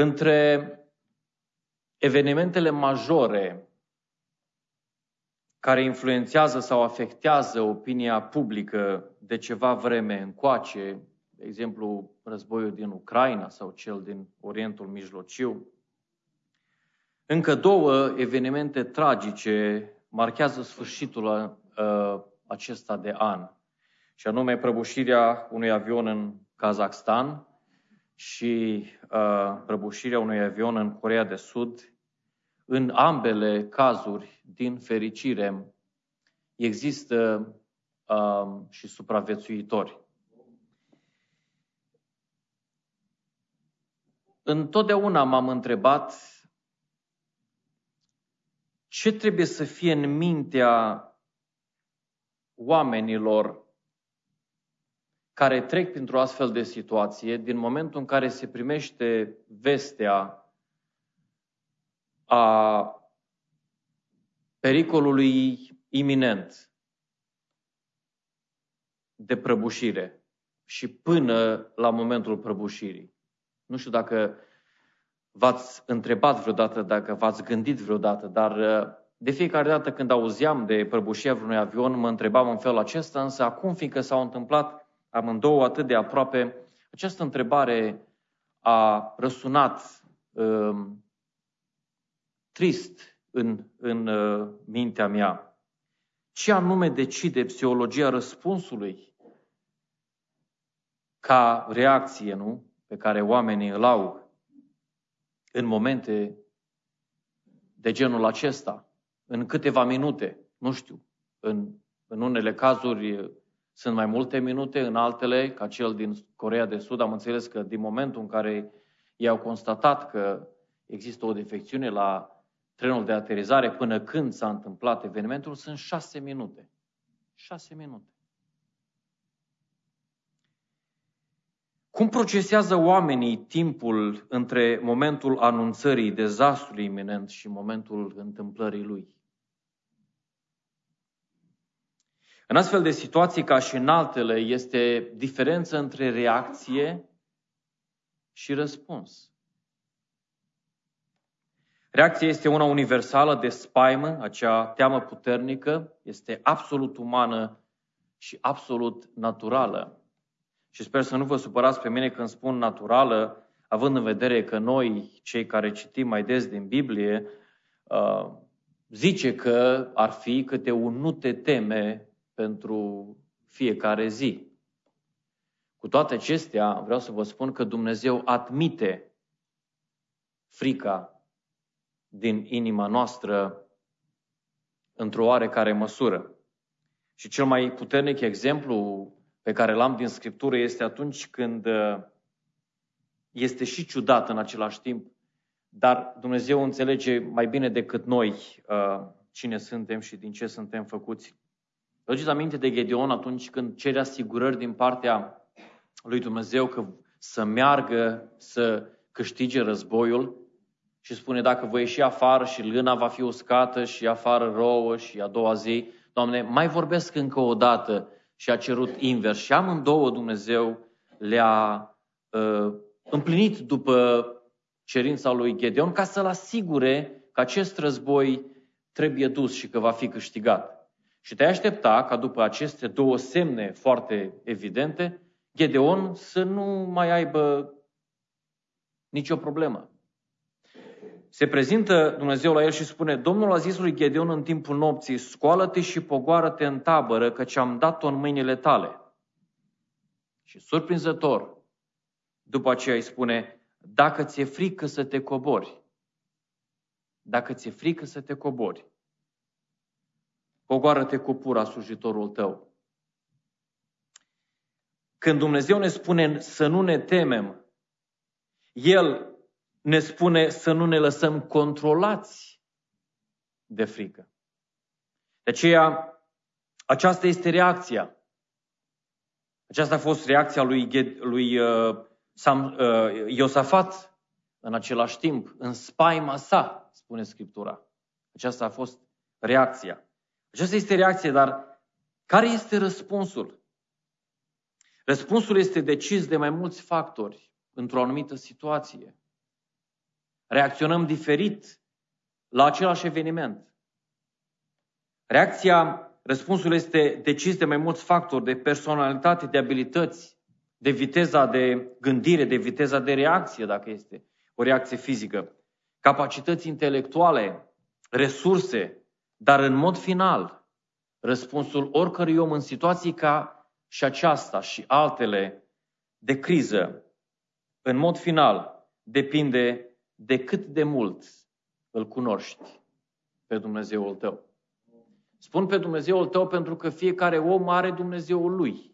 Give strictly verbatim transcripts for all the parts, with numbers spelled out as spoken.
Între evenimentele majore care influențează sau afectează opinia publică de ceva vreme încoace, de exemplu războiul din Ucraina sau cel din Orientul Mijlociu, încă două evenimente tragice marchează sfârșitul uh, acesta de an, și anume prăbușirea unui avion în Kazakhstan și uh, prăbușirea unui avion în Coreea de Sud. În ambele cazuri, din fericire, există uh, și supraviețuitori. Întotdeauna m-am întrebat ce trebuie să fie în mintea oamenilor care trec printr-o astfel de situație din momentul în care se primește vestea a pericolului iminent de prăbușire și până la momentul prăbușirii. Nu știu dacă v-ați întrebat vreodată, dacă v-ați gândit vreodată, dar de fiecare dată când auzeam de prăbușirea vreunui avion, mă întrebam în felul acesta, însă acum, fiindcă s-au întâmplat amândouă atât de aproape, această întrebare a răsunat um, trist în, în uh, mintea mea. Ce anume decide psihologia răspunsului ca reacție, nu? Pe care oamenii îl au în momente de genul acesta, în câteva minute, nu știu, în, în unele cazuri sunt mai multe minute, în altele, ca cel din Coreea de Sud, am înțeles că din momentul în care ei au constatat că există o defecțiune la trenul de aterizare până când s-a întâmplat evenimentul, sunt șase minute. Șase minute. Cum procesează oamenii timpul între momentul anunțării dezastrului iminent și momentul întâmplării lui? În astfel de situații, ca și în altele, este diferență între reacție și răspuns. Reacția este una universală de spaimă, acea teamă puternică, este absolut umană și absolut naturală. Și sper să nu vă supărați pe mine când spun naturală, având în vedere că noi, cei care citim mai des din Biblie, zice că ar fi câte un nu te teme pentru fiecare zi. Cu toate acestea, vreau să vă spun că Dumnezeu admite frica din inima noastră într-o oarecare măsură. Și cel mai puternic exemplu pe care l-am din Scriptură este atunci când este și ciudat în același timp, dar Dumnezeu înțelege mai bine decât noi cine suntem și din ce suntem făcuți. Aduceți aminte de Gedeon atunci când cere asigurări din partea lui Dumnezeu că să meargă să câștige războiul și spune: dacă voi ieși afară și lâna va fi uscată și afară rouă și a doua zi, Doamne, mai vorbesc încă o dată. Și a cerut invers. Și amândouă Dumnezeu le-a uh, împlinit după cerința lui Gedeon ca să-l asigure că acest război trebuie dus și că va fi câștigat. Și te-ai aștepta ca după aceste două semne foarte evidente, Gedeon să nu mai aibă nicio problemă. Se prezintă Dumnezeu la el și spune: Domnul a zis lui Gedeon în timpul nopții: scoală-te și pogoară-te în tabără, căci am dat-o în mâinile tale. Și surprinzător, după aceea îi spune: dacă ți-e frică să te cobori, dacă ți-e frică să te cobori, pogoară-te cu pura slujitorul tău. Când Dumnezeu ne spune să nu ne temem, El ne spune să nu ne lăsăm controlați de frică. De aceea, aceasta este reacția. Aceasta a fost reacția lui, lui uh, Sam, uh, Iosafat în același timp, în spaima sa, spune Scriptura. Aceasta a fost reacția. Aceasta este reacția, dar care este răspunsul? Răspunsul este decis de mai mulți factori într-o anumită situație. reacționăm diferit la același eveniment. Reacția, răspunsul este decis de mai mulți factori, de personalitate, de abilități, de viteza de gândire, de viteza de reacție, dacă este o reacție fizică, capacități intelectuale, resurse, dar în mod final, răspunsul oricărui om în situații ca și aceasta și altele de criză, în mod final, depinde de cât de mult îl cunoști pe Dumnezeul tău. Spun pe Dumnezeul tău pentru că fiecare om are Dumnezeul lui.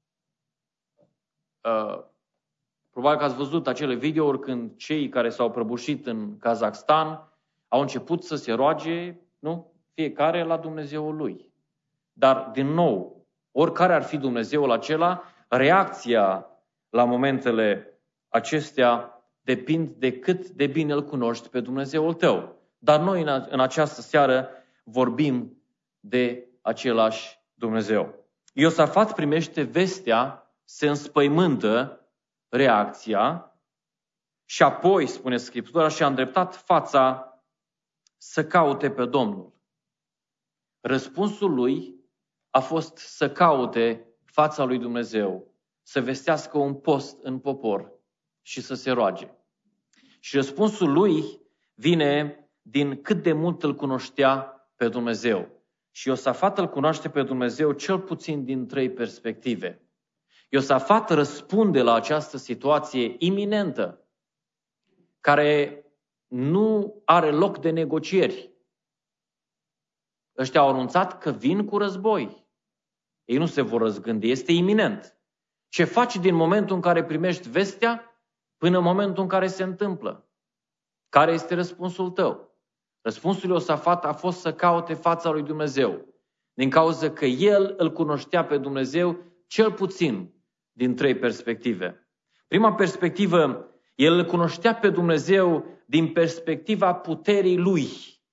Uh, probabil că ați văzut acele videouri când cei care s-au prăbușit în Kazakhstan au început să se roage, nu? Fiecare la Dumnezeul lui. Dar, din nou, oricare ar fi Dumnezeul acela, reacția la momentele acestea depind de cât de bine îl cunoști pe Dumnezeul tău. Dar noi în această seară vorbim de același Dumnezeu. Iosafat primește vestea, se înspăimântă, reacția și apoi, spune Scriptura, și-a îndreptat fața să caute pe Domnul. Răspunsul lui a fost să caute fața lui Dumnezeu, să vestească un post în popor și să se roage. Și răspunsul lui vine din cât de mult îl cunoștea pe Dumnezeu. Și Iosafat îl cunoaște pe Dumnezeu cel puțin din trei perspective. Iosafat răspunde la această situație iminentă, care nu are loc de negocieri. Ăștia au anunțat că vin cu război. Ei nu se vor răzgândi, este iminent. Ce faci din momentul în care primești vestea până în momentul în care se întâmplă? Care este răspunsul tău? Răspunsul lui Iosafat a fost să caute fața lui Dumnezeu, din cauza că el îl cunoștea pe Dumnezeu cel puțin din trei perspective. Prima perspectivă, el îl cunoștea pe Dumnezeu din perspectiva puterii lui.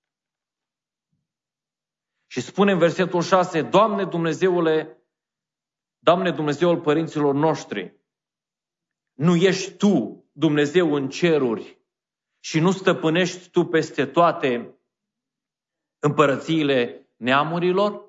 Și spune în versetul șase, Doamne Dumnezeule, Doamne Dumnezeul părinților noștri, nu ești Tu Dumnezeu în ceruri și nu stăpânești Tu peste toate împărățiile neamurilor?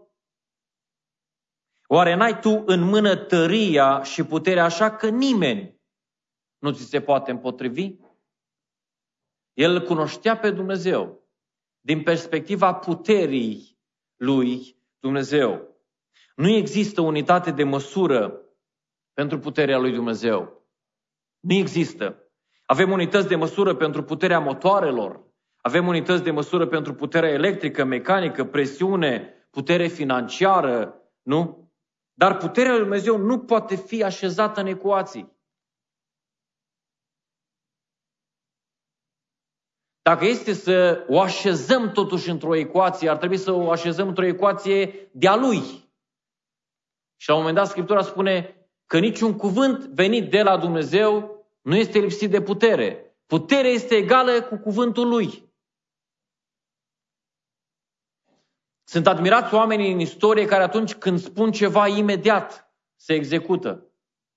Oare n-ai Tu în mână tăria și puterea așa că nimeni nu ți se poate împotrivi? El cunoștea pe Dumnezeu din perspectiva puterii lui Dumnezeu. Nu există unitate de măsură pentru puterea lui Dumnezeu. Nu există. Avem unități de măsură pentru puterea motoarelor, avem unități de măsură pentru puterea electrică, mecanică, presiune, putere financiară, nu? Dar puterea lui Dumnezeu nu poate fi așezată în ecuații. Dacă este să o așezăm totuși într-o ecuație, ar trebui să o așezăm într-o ecuație de-a lui. Și la un moment dat Scriptura spune că niciun cuvânt venit de la Dumnezeu nu este lipsit de putere. Puterea este egală cu cuvântul lui. Sunt admirați oamenii în istorie care atunci când spun ceva imediat se execută.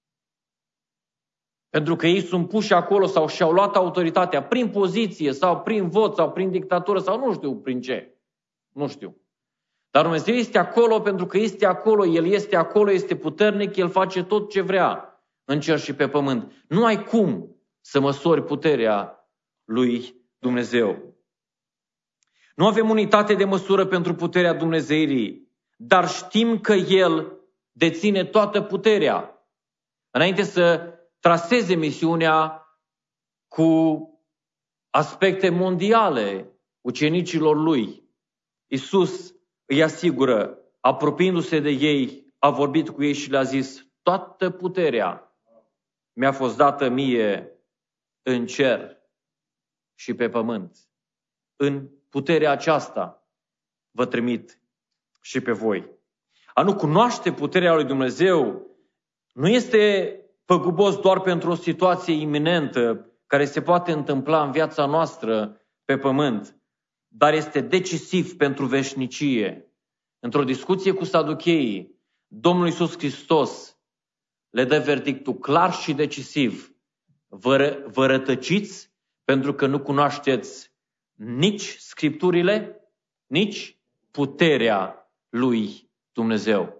Pentru că ei sunt puși acolo sau și-au luat autoritatea prin poziție sau prin vot sau prin dictatură sau nu știu prin ce. Nu știu. Dar Dumnezeu este acolo pentru că este acolo, El este acolo, este puternic, El face tot ce vrea în cer și pe pământ. Nu ai cum să măsori puterea lui Dumnezeu. Nu avem unitate de măsură pentru puterea Dumnezeirii, dar știm că El deține toată puterea. Înainte să traseze misiunea cu aspecte mondiale ucenicilor Lui, Iisus îi asigură, apropiindu-se de ei, a vorbit cu ei și le-a zis, toată puterea mi-a fost dată mie în cer și pe pământ. În puterea aceasta vă trimit și pe voi. A nu cunoaște puterea lui Dumnezeu nu este păgubos doar pentru o situație iminentă care se poate întâmpla în viața noastră pe pământ, dar este decisiv pentru veșnicie. Într-o discuție cu saducheii, Domnul Iisus Hristos le dă verdictul clar și decisiv. Vă, vă rătăciți Pentru că nu cunoașteți nici Scripturile, nici puterea lui Dumnezeu.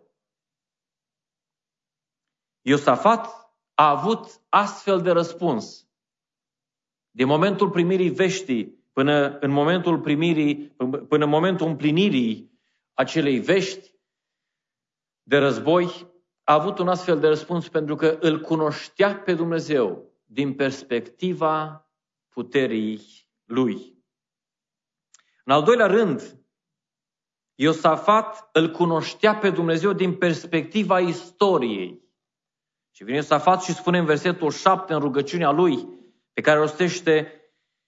Iosafat a avut astfel de răspuns. Din momentul primirii veștii până în momentul primirii, până în momentul împlinirii acelei vești de război, a avut un astfel de răspuns pentru că îl cunoștea pe Dumnezeu din perspectiva puterii lui. În al doilea rând, Iosafat îl cunoștea pe Dumnezeu din perspectiva istoriei. Și vine Iosafat și spune în versetul șapte, în rugăciunea lui, pe care o rostește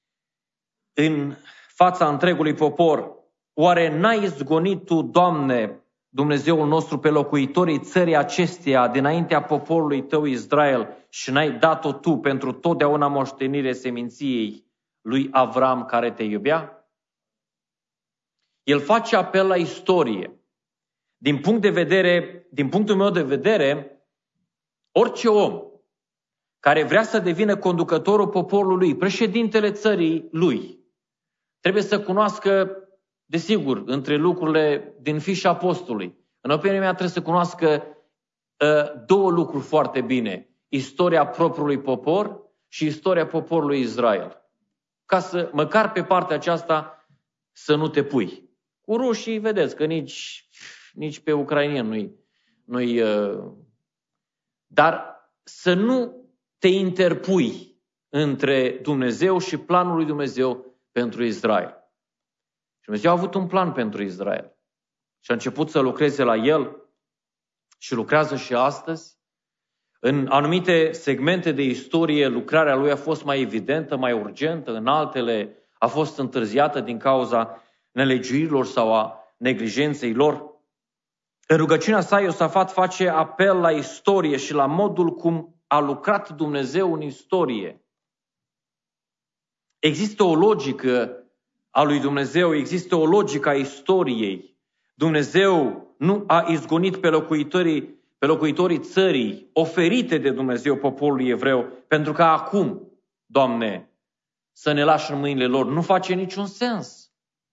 în fața întregului popor: oare n-ai izgonit tu, Doamne, Dumnezeul nostru, pe locuitorii țării acesteia dinaintea poporului tău Israel și n-ai dat-o tu pentru totdeauna moștenire seminției lui Avram care te iubea? El face apel la istorie. Din punct de vedere, din punctul meu de vedere, orice om care vrea să devină conducătorul poporului, președintele țării lui, trebuie să cunoască, desigur, între lucrurile din fișa apostolului. În opinia mea trebuie să cunoască uh, două lucruri foarte bine. Istoria propriului popor și istoria poporului Israel. Ca să, măcar pe partea aceasta, să nu te pui. Cu rușii, vedeți că nici, nici pe ucrainieni nu-i... nu-i uh, dar să nu te interpui între Dumnezeu și planul lui Dumnezeu pentru Israel. Și Dumnezeu a avut un plan pentru Israel. Și a început să lucreze la el și lucrează și astăzi. În anumite segmente de istorie, lucrarea lui a fost mai evidentă, mai urgentă, în altele a fost întârziată din cauza nelegiuirilor sau a neglijenței lor. În rugăciunea sa, Iosafat face apel la istorie și la modul cum a lucrat Dumnezeu în istorie. Există o logică a lui Dumnezeu, există o logică a istoriei. Dumnezeu nu a izgonit pe locuitorii, pe locuitorii țării oferite de Dumnezeu poporului evreu, pentru că acum, Doamne, să ne lași în mâinile lor. Nu face niciun sens.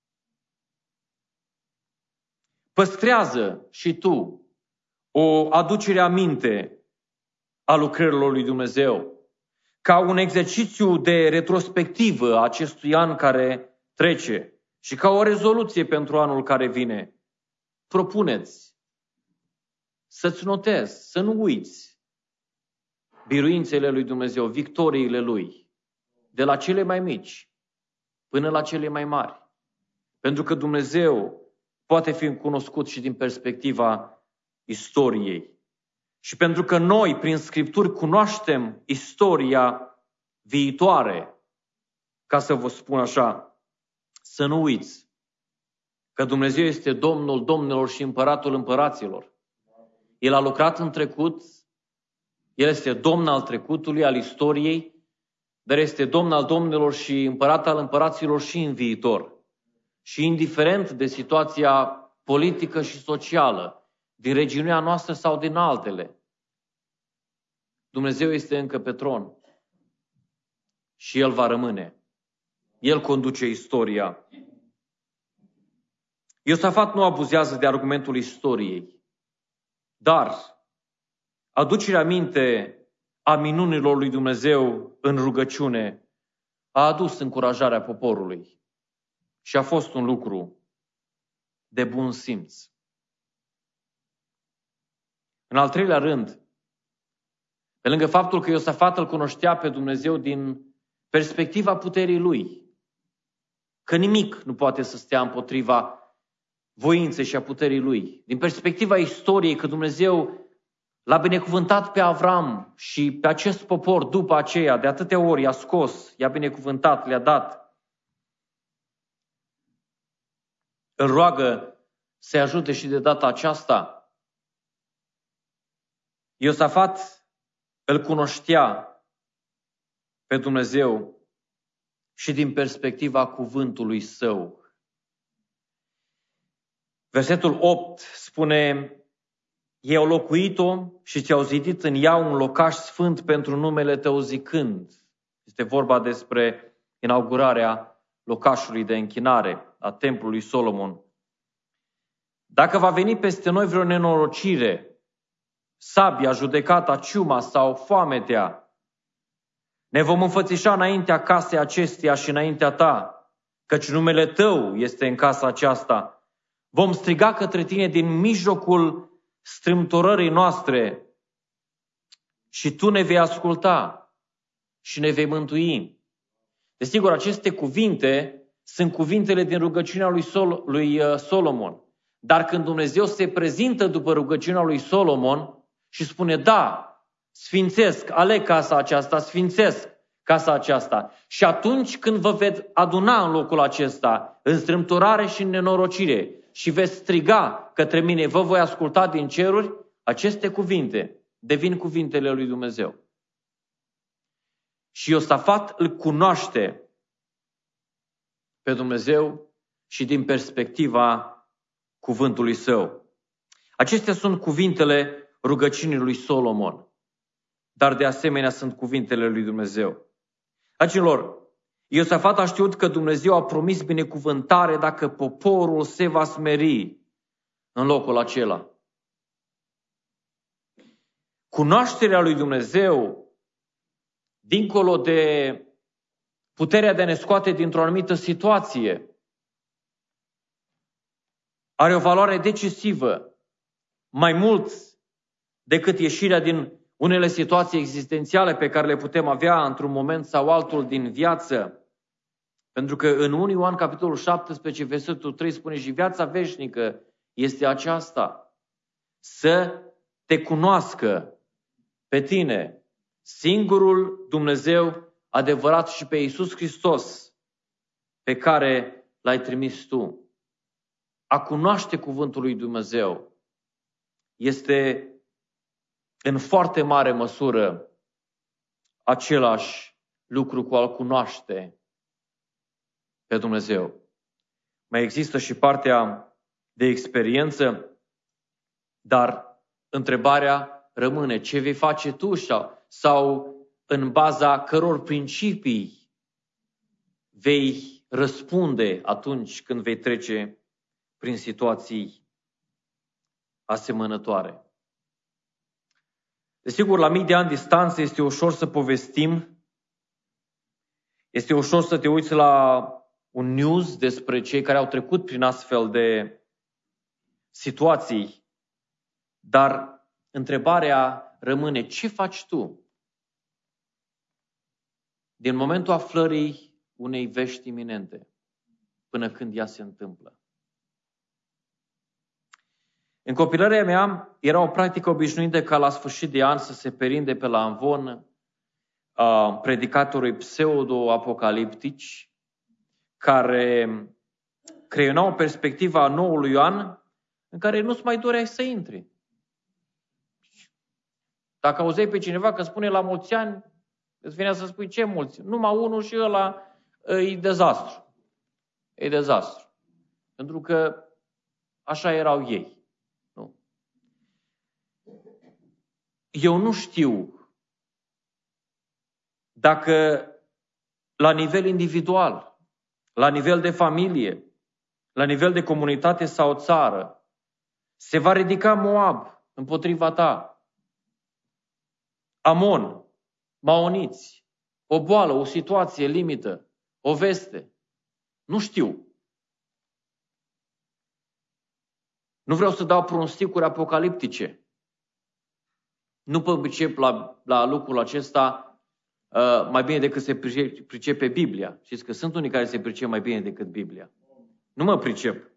Păstrează și tu o aducere aminte a lucrărilor lui Dumnezeu, ca un exercițiu de retrospectivă a acestui an care trece și ca o rezoluție pentru anul care vine. Propuneți să-ți notezi, să nu uiți biruințele lui Dumnezeu, victoriile lui, de la cele mai mici până la cele mai mari. Pentru că Dumnezeu poate fi cunoscut și din perspectiva istoriei. Și pentru că noi, prin Scripturi, cunoaștem istoria viitoare, ca să vă spun așa, să nu uiți că Dumnezeu este Domnul domnilor și Împăratul împăraților. El a lucrat în trecut, El este Domn al trecutului, al istoriei, dar este Domn al domnilor și Împărat al împăraților și în viitor. Și indiferent de situația politică și socială, din regiunea noastră sau din altele, Dumnezeu este încă pe tron și El va rămâne. El conduce istoria. Iosafat nu abuzează de argumentul istoriei, dar aducerea aminte a minunilor lui Dumnezeu în rugăciune a adus încurajarea poporului și a fost un lucru de bun simț. În al treilea rând, pe lângă faptul că Iosafat îl cunoștea pe Dumnezeu din perspectiva puterii lui, că nimic nu poate să stea împotriva voinței și a puterii lui, din perspectiva istoriei, că Dumnezeu l-a binecuvântat pe Avram și pe acest popor după aceea, de atâtea ori i-a scos, i-a binecuvântat, le-a dat. Îl roagă să-i ajute și de data aceasta. Iosafat îl cunoștea pe Dumnezeu și din perspectiva cuvântului său. Versetul opt spune: ei au locuit-o și ți-au zidit în ea un locaș sfânt pentru numele tău zicând. Este vorba despre inaugurarea locașului de închinare a templului Solomon. Dacă va veni peste noi vreo nenorocire, sabia, judecata, ciuma sau foametea, ne vom înfățișa înaintea casei acesteia și înaintea ta, căci numele tău este în casa aceasta. Vom striga către tine din mijlocul strâmtorării noastre și tu ne vei asculta și ne vei mântui. Desigur, aceste cuvinte sunt cuvintele din rugăciunea lui, Sol- lui Solomon. Dar când Dumnezeu se prezintă după rugăciunea lui Solomon și spune, da, sfințesc, aleg casa aceasta, sfințesc casa aceasta. Și atunci când vă veți aduna în locul acesta, în strâmtorare și în nenorocire, și veți striga către mine, vă voi asculta din ceruri, aceste cuvinte devin cuvintele lui Dumnezeu. Și Iosafat îl cunoaște pe Dumnezeu și din perspectiva cuvântului său. Acestea sunt cuvintele rugăciunii lui Solomon, dar de asemenea sunt cuvintele lui Dumnezeu. Dragilor, Iosafat a știut că Dumnezeu a promis binecuvântare dacă poporul se va smeri în locul acela. Cunoașterea lui Dumnezeu, dincolo de puterea de a ne scoate dintr-o anumită situație, are o valoare decisivă, mai mult decât ieșirea din unele situații existențiale pe care le putem avea într-un moment sau altul din viață. Pentru că în unu Ioan, capitolul șaptesprezece, versetul trei spune și viața veșnică este aceasta, să te cunoască pe tine, singurul Dumnezeu adevărat și pe Iisus Hristos pe care l-ai trimis tu. A cunoaște cuvântul lui Dumnezeu este în foarte mare măsură același lucru cu a-L cunoaște pe Dumnezeu. Mai există și partea de experiență, dar întrebarea rămâne, ce vei face tu sau în baza căror principii vei răspunde atunci când vei trece prin situații asemănătoare. Desigur, la mii de ani distanță este ușor să povestim, este ușor să te uiți la un news despre cei care au trecut prin astfel de situații, dar întrebarea rămâne, ce faci tu din momentul aflării unei vești iminente până când ea se întâmplă? În copilăria mea era o practică obișnuită ca la sfârșit de an să se perinde pe la amvon uh, predicatori pseudo-apocaliptici care creionau perspectiva noului an în care nu-ți mai doreai să intri. Dacă auzeai pe cineva că spune la mulți ani, îți venea să spui ce mulți? Numai unul și ăla e dezastru. E dezastru. Pentru că așa erau ei. Nu. Eu nu știu dacă la nivel individual, la nivel de familie, la nivel de comunitate sau țară, se va ridica Moab împotriva ta. Amon, maoniți, o boală, o situație limită, o veste. Nu știu. Nu vreau să dau pronosticuri apocaliptice. Nu mă pricep la, la lucrul acesta uh, mai bine decât se pricepe Biblia. Știți că sunt unii care se pricep mai bine decât Biblia. Nu mă pricep.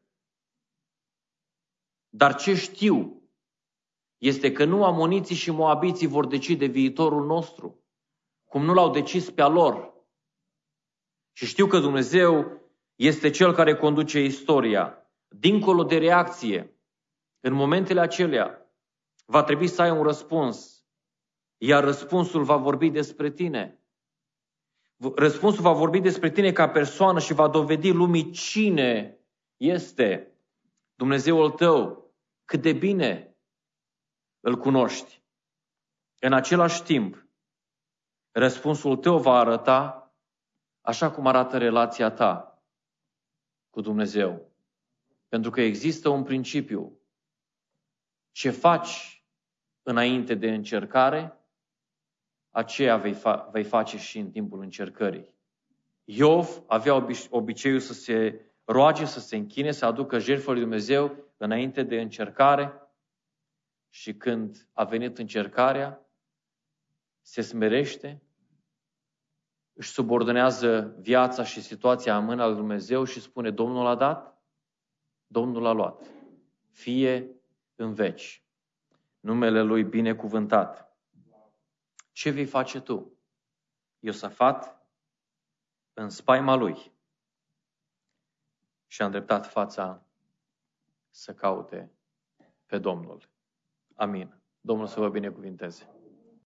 Dar ce știu este că nu amoniții și moabiții vor decide viitorul nostru, cum nu l-au decis pe a lor. Și știu că Dumnezeu este Cel care conduce istoria. Dincolo de reacție, în momentele acelea, va trebui să ai un răspuns, iar răspunsul va vorbi despre tine. Răspunsul va vorbi despre tine ca persoană și va dovedi lumii cine este Dumnezeul tău, cât de bine îl cunoști. În același timp, răspunsul tău va arăta așa cum arată relația ta cu Dumnezeu. Pentru că există un principiu. Ce faci înainte de încercare, aceea vei, fa- vei face și în timpul încercării. Iov avea obi- obiceiul să se roage, să se închine, să aducă jertfă lui Dumnezeu înainte de încercare și când a venit încercarea, se smerește, își subordonează viața și situația în mâna lui Dumnezeu și spune: Domnul a dat, Domnul a luat. Fie în veci. Numele Lui binecuvântat. Ce vei face tu? Iosafat, în spaima lui, și-a îndreptat fața să caute pe Domnul. Amin. Domnul să vă binecuvinteze.